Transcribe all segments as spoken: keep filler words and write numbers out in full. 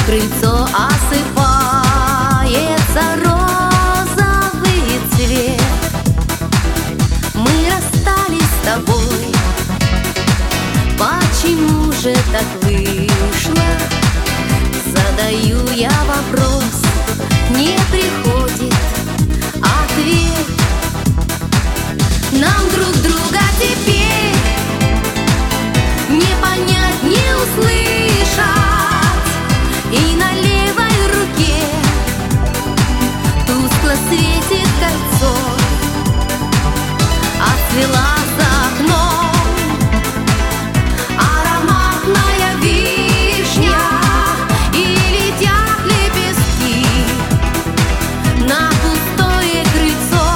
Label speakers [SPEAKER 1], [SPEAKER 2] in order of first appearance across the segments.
[SPEAKER 1] крыльцо осыпается розовый цвет. Мы расстались с тобой, почему же так вышло? Задаю я вопрос, не приходит ответ. Нам друг друга теперь не понять, не услышать. И на левой руке тускло светит кольцо, отцвела за окном ароматная вишня, и летят лепестки на пустое крыльцо.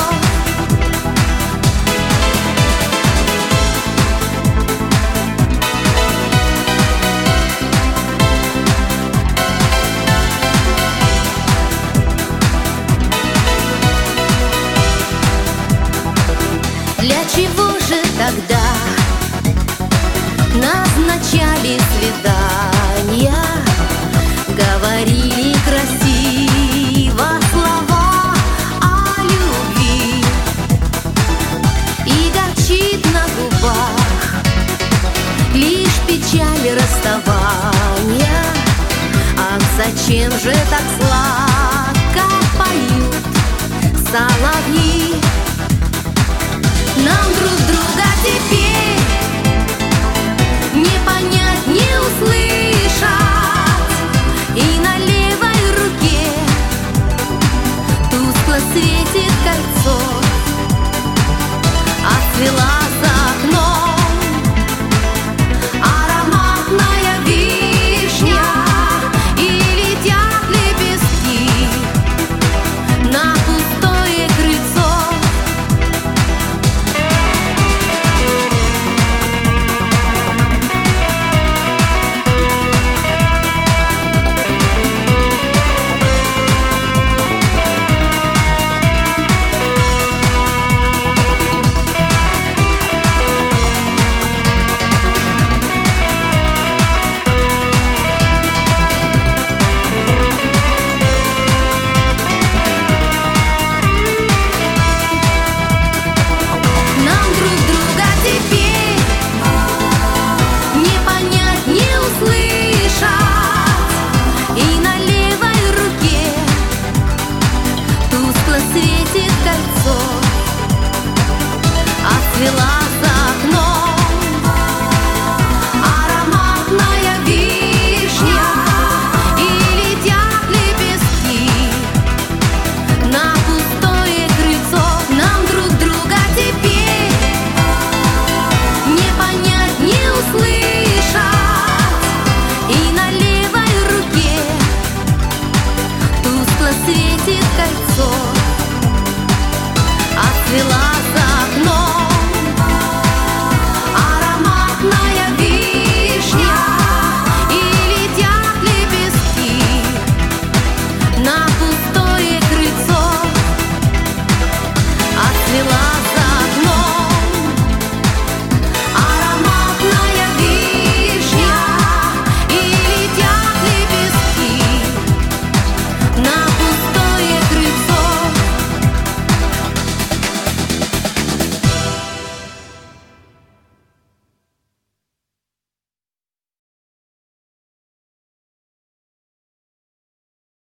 [SPEAKER 1] Для чего же тогда назначали свидания, говорили красиво слова о любви, и горчит на губах лишь печаль расставания? Ах, зачем же так сладко поют соловьи? Нам друг друга теперь не понять, не услышать. И на левой руке тускло светит кольцо, отцвела за окном ароматная вишня, и летят лепестки на пустое крыльцо. Светит кольцо, отцвела